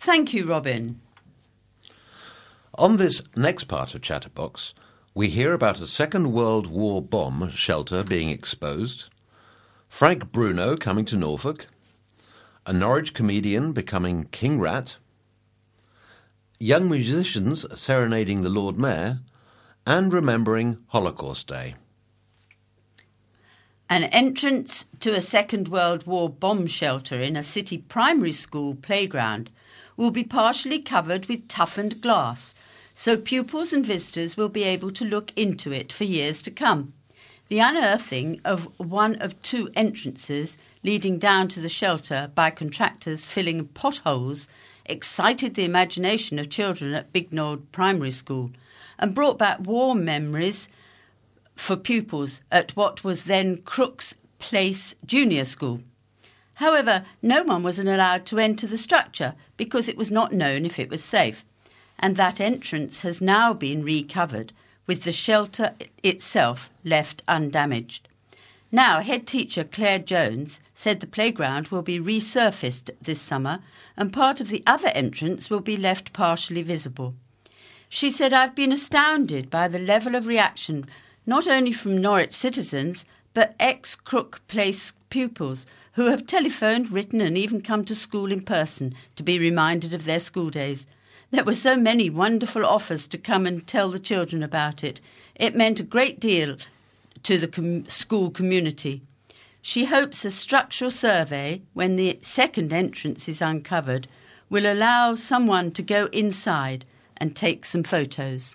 Thank you, Robin. On this next part of Chatterbox, we hear about a Second World War bomb shelter being exposed, Frank Bruno coming to Norfolk, a Norwich comedian becoming King Rat, young musicians serenading the Lord Mayor, and remembering Holocaust Day. An entrance to a Second World War bomb shelter in a city primary school playground will be partially covered with toughened glass, so pupils and visitors will be able to look into it for years to come. The unearthing of one of two entrances leading down to the shelter by contractors filling potholes excited the imagination of children at Bignord Primary School and brought back warm memories for pupils at what was then Crooks Place Junior School. However, no one was allowed to enter the structure because it was not known if it was safe, and that entrance has now been recovered, with the shelter itself left undamaged. Now, head teacher Claire Jones said the playground will be resurfaced this summer and part of the other entrance will be left partially visible. She said, "I've been astounded by the level of reaction not only from Norwich citizens but ex-Crook Place pupils who have telephoned, written and even come to school in person to be reminded of their school days. There were so many wonderful offers to come and tell the children about it. It meant a great deal to the school community." She hopes a structural survey, when the second entrance is uncovered, will allow someone to go inside and take some photos.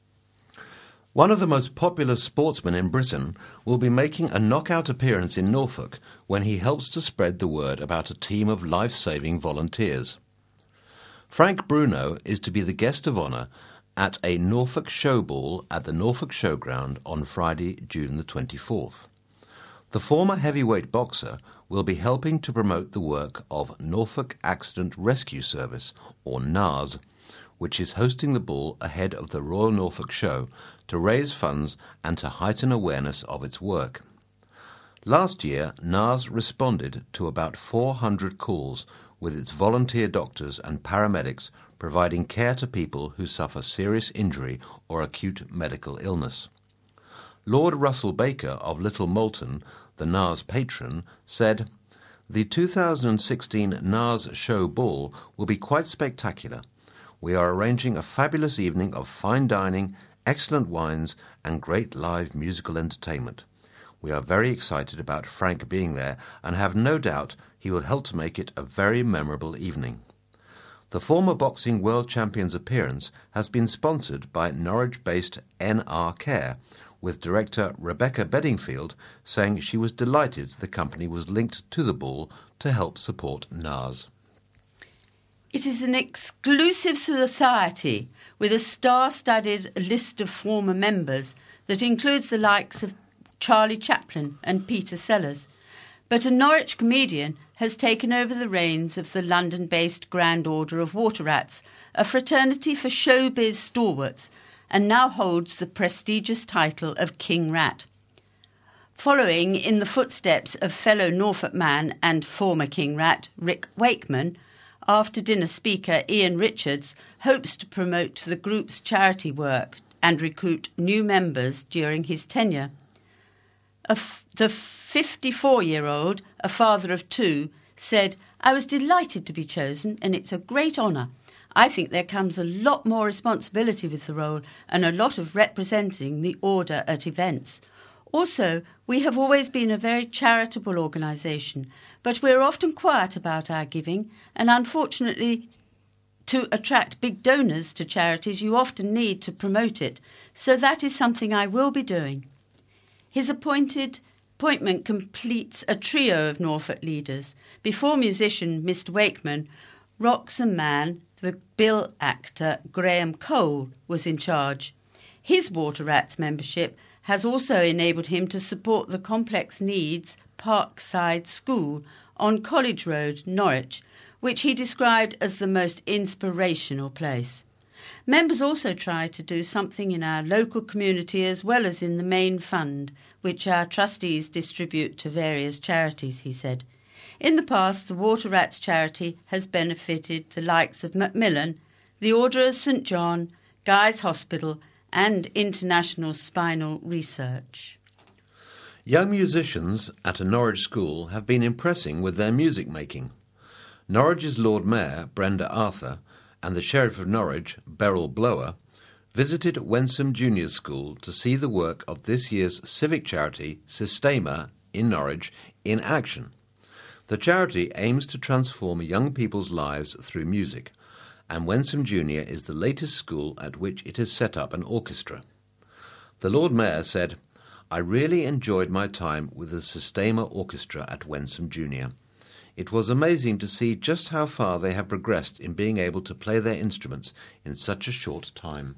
One of the most popular sportsmen in Britain will be making a knockout appearance in Norfolk when he helps to spread the word about a team of life-saving volunteers. Frank Bruno is to be the guest of honour at a Norfolk show ball at the Norfolk Showground on Friday, June the 24th. The former heavyweight boxer will be helping to promote the work of Norfolk Accident Rescue Service, or NARS, which is hosting the ball ahead of the Royal Norfolk Show to raise funds and to heighten awareness of its work. Last year, NARS responded to about 400 calls with its volunteer doctors and paramedics providing care to people who suffer serious injury or acute medical illness. Lord Russell Baker of Little Moulton, the NARS patron, said, "The 2016 NARS Show Ball will be quite spectacular. We are arranging a fabulous evening of fine dining, excellent wines and great live musical entertainment. We are very excited about Frank being there and have no doubt he will help to make it a very memorable evening." The former boxing world champion's appearance has been sponsored by Norwich-based NR Care, with director Rebecca Bedingfield saying she was delighted the company was linked to the ball to help support NARS. It is an exclusive society with a star-studded list of former members that includes the likes of Charlie Chaplin and Peter Sellers. But a Norwich comedian has taken over the reins of the London-based Grand Order of Water Rats, a fraternity for showbiz stalwarts, and now holds the prestigious title of King Rat. Following in the footsteps of fellow Norfolk man and former King Rat, Rick Wakeman, after-dinner speaker Ian Richards hopes to promote the group's charity work and recruit new members during his tenure. The 54-year-old, a father of two, said, "I was delighted to be chosen and it's a great honour. I think there comes a lot more responsibility with the role and a lot of representing the order at events. Also, we have always been a very charitable organisation, but we're often quiet about our giving, and unfortunately, to attract big donors to charities, you often need to promote it. So that is something I will be doing." His appointment completes a trio of Norfolk leaders. Before musician Mr. Wakeman, Wroxham man, the Bill actor Graham Cole was in charge. His Water Rats membership has also enabled him to support the Complex Needs Parkside School on College Road, Norwich, which he described as the most inspirational place. Members also try to do something in our local community as well as in the main fund, which our trustees distribute to various charities, he said. In the past, the Water Rats charity has benefited the likes of Macmillan, the Order of St John, Guy's Hospital and International Spinal Research. Young musicians at a Norwich school have been impressing with their music making. Norwich's Lord Mayor, Brenda Arthur, and the Sheriff of Norwich, Beryl Blower, visited Wensum Junior School to see the work of this year's civic charity, Systema, in Norwich, in action. The charity aims to transform young people's lives through music, and Wensum Junior is the latest school at which it has set up an orchestra. The Lord Mayor said, "I really enjoyed my time with the Systema Orchestra at Wensum Junior. It was amazing to see just how far they have progressed in being able to play their instruments in such a short time."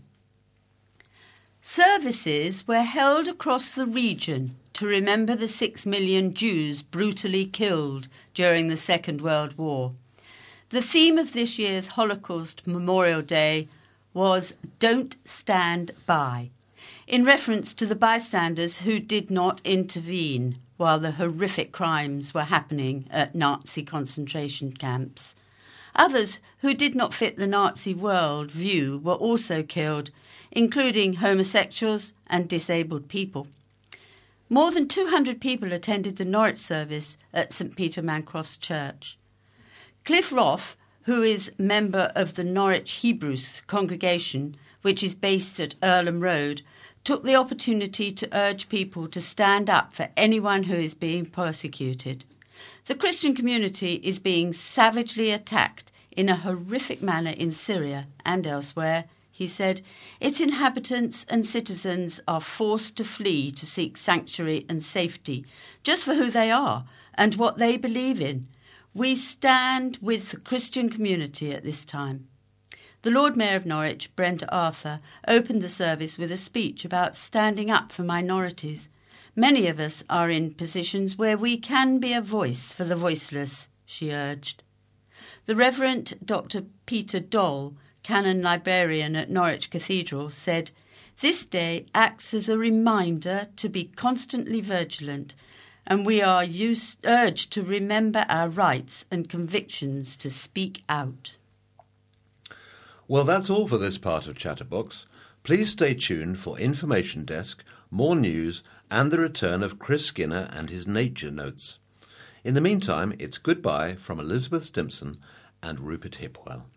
Services were held across the region to remember the 6 million Jews brutally killed during the Second World War. The theme of this year's Holocaust Memorial Day was "Don't Stand By," in reference to the bystanders who did not intervene while the horrific crimes were happening at Nazi concentration camps. Others who did not fit the Nazi world view were also killed, including homosexuals and disabled people. More than 200 people attended the Norwich service at St Peter Mancross Church. Cliff Roth, who is member of the Norwich Hebrews congregation, which is based at Earlham Road, took the opportunity to urge people to stand up for anyone who is being persecuted. The Christian community is being savagely attacked in a horrific manner in Syria and elsewhere, he said. Its inhabitants and citizens are forced to flee to seek sanctuary and safety, just for who they are and what they believe in. We stand with the Christian community at this time. The Lord Mayor of Norwich, Brenda Arthur, opened the service with a speech about standing up for minorities. Many of us are in positions where we can be a voice for the voiceless, she urged. The Reverend Dr. Peter Doll, Canon Librarian at Norwich Cathedral, said, "This day acts as a reminder to be constantly vigilant, and we are urged to remember our rights and convictions to speak out." Well, that's all for this part of Chatterbox. Please stay tuned for Information Desk, more news, and the return of Chris Skinner and his Nature Notes. In the meantime, it's goodbye from Elizabeth Stimson and Rupert Hipwell.